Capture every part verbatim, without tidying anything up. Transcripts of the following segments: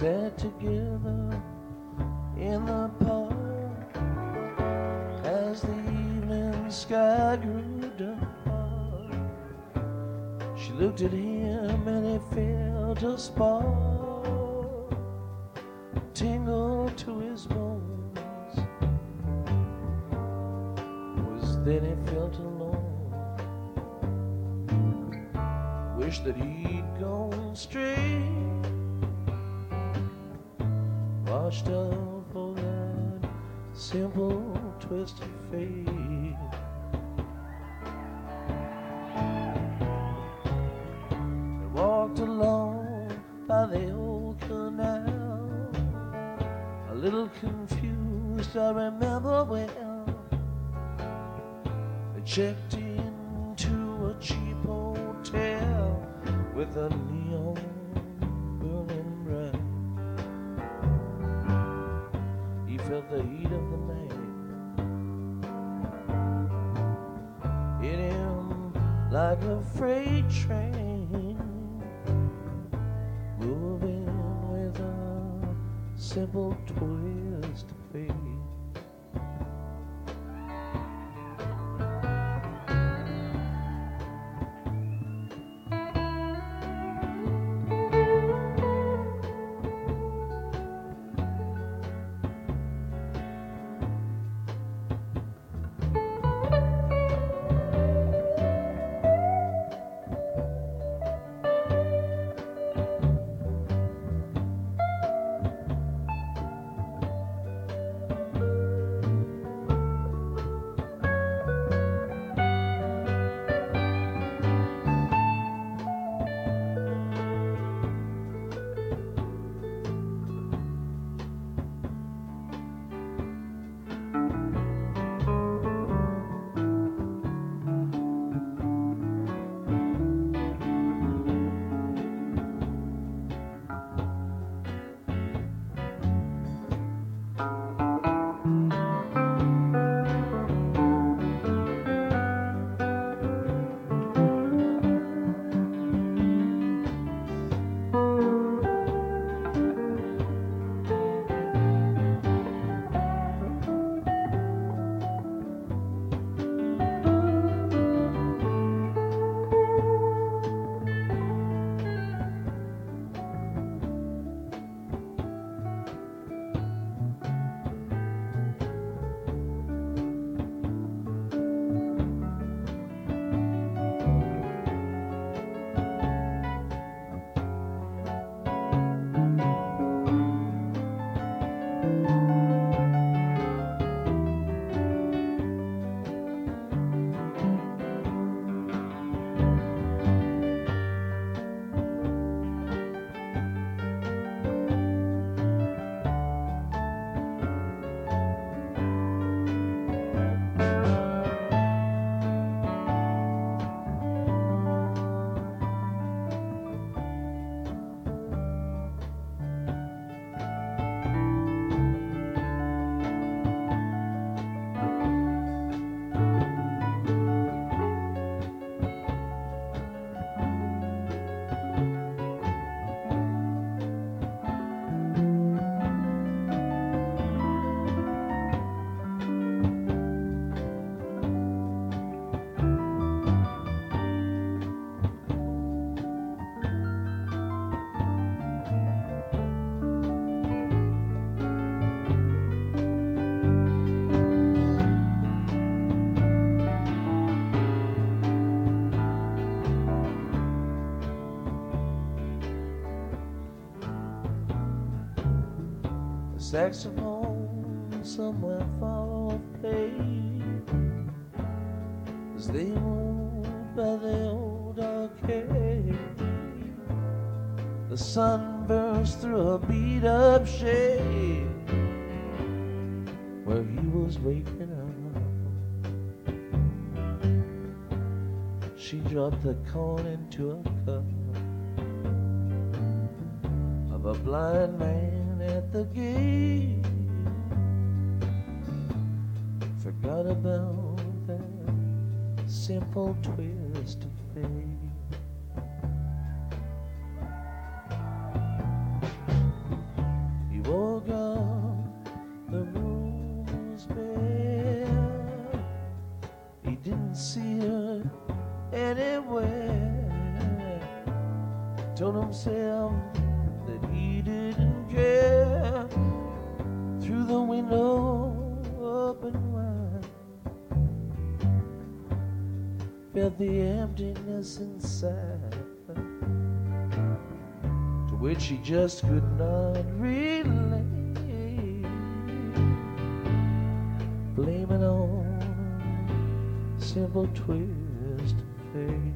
sat together in the park as the evening sky grew dark. She looked at him and he felt a spark tingle to his bones. Was then he felt alone, wished that he'd gone straight, washed up for that simple twist of fate. They walked along by the old canal, a little confused, I remember well. They checked into a cheap hotel with a neon burning bright. He felt the heat of the night hit him like a freight train, moving with a simple twist of fate. Saxophone somewhere far off played as they moved by the old arcade. The sun burst through a beat-up shade where he was waking up. She dropped the corn into a cup of a blind man at the gate. Forgot about that simple twist of fate. told himself that he didn't care. Through the window open wide, felt the emptiness inside, to which he just could not relate. Blame it on a simple twist of fate.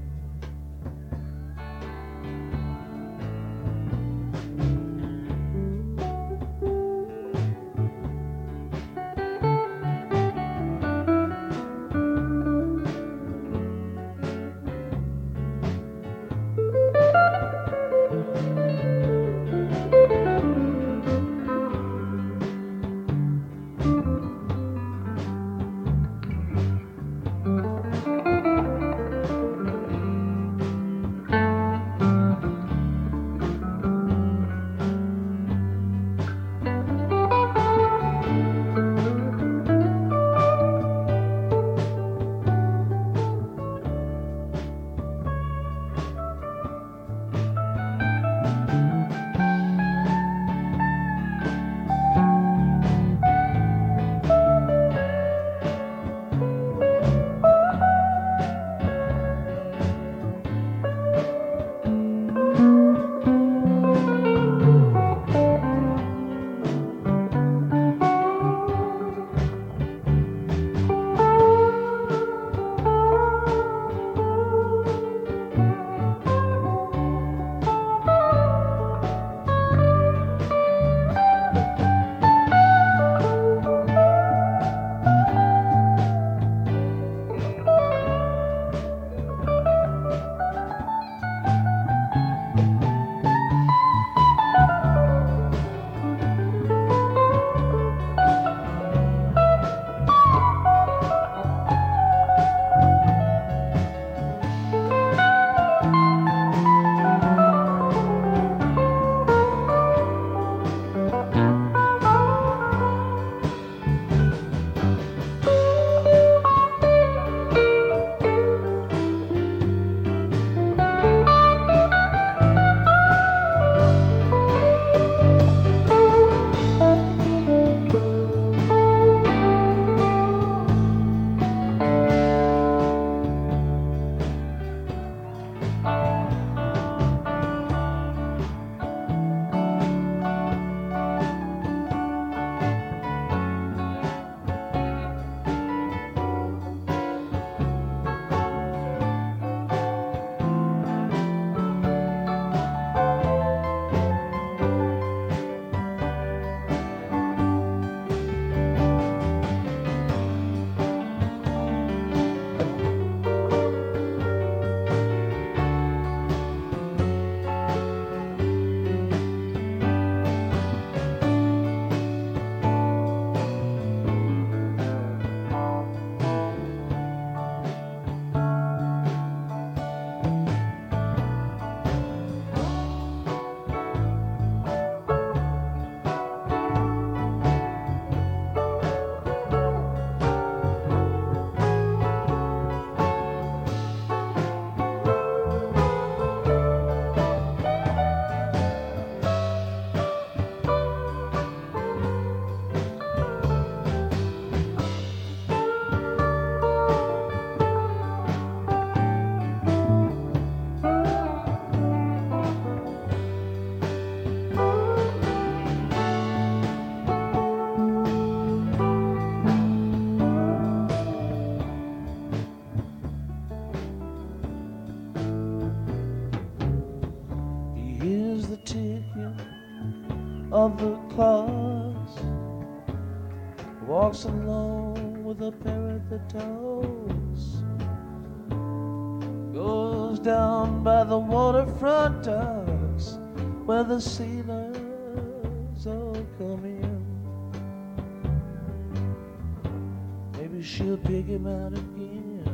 of the clouds, walks alone with a parrot that talks, goes down by the waterfront docks where the sailors all come in. Maybe she'll pick him out again.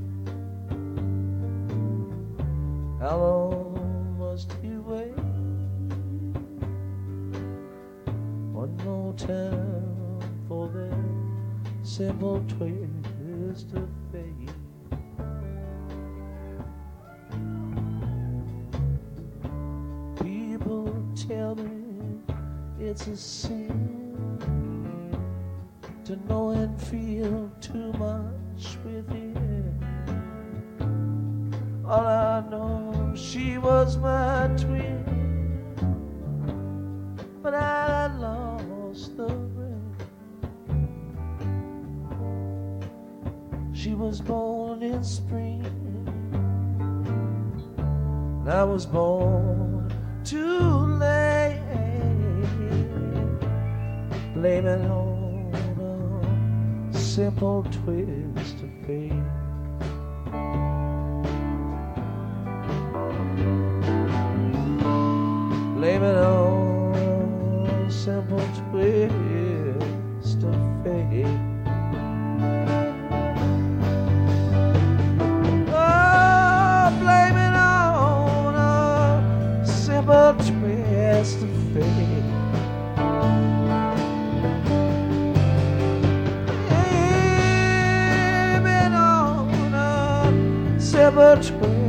How long must he wait? One more time for that simple twist of fate. it's a sin to know and feel too much within. All I know, she was my twin, but I lost the ring. She was born in spring, and I was born too late. Blame it on a simple twist of fate. Blame it on a simple twist of fate. Oh, blame it on a simple twist of fate. Blame it on a simple twist